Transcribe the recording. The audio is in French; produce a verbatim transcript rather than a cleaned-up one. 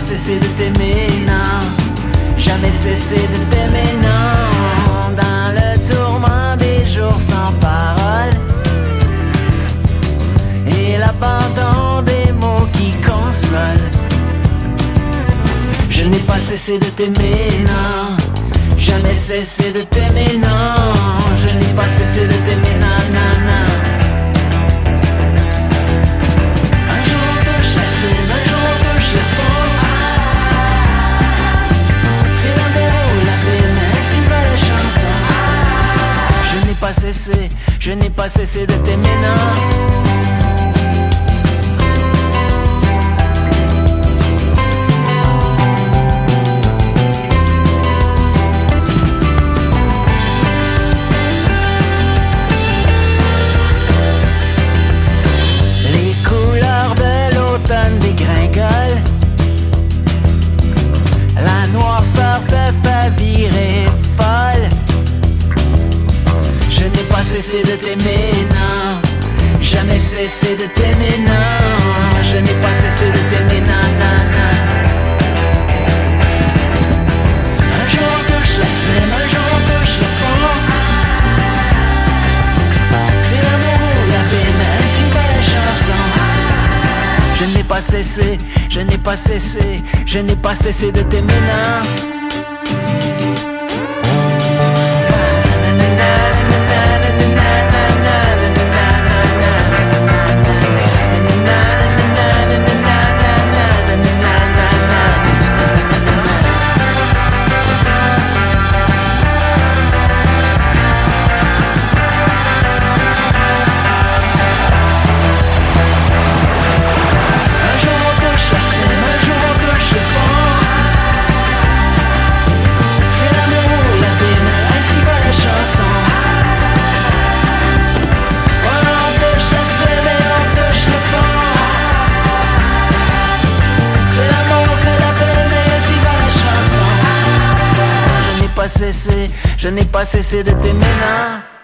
cessé de t'aimer, non. Jamais cessé de t'aimer, non. Dans le tourment des jours sans parole et l'abandon des mots qui consolent, je n'ai pas cessé de t'aimer, non. Jamais cessé de t'aimer, non. Je n'ai pas cessé de t'aimer, non, non, non. Un jour on touche la cime, un jour on touche le fond. C'est l'endroit où la paix, mais ainsi va la chanson. Je n'ai pas cessé, je n'ai pas cessé de t'aimer, non. La noirceur te fait virer folle. Je n'ai pas cessé de t'aimer, non. Jamais cessé de t'aimer, non. Je n'ai pas cessé de t'aimer, non, non, non. Un jour on touche la cime, un jour on touche le fond. C'est l'amour ou la paix, mais ainsi va la chanson. Je n'ai pas cessé, je n'ai pas cessé, je n'ai pas cessé de t'aimer, non. Cessé, je n'ai pas cessé de t'aimer, non.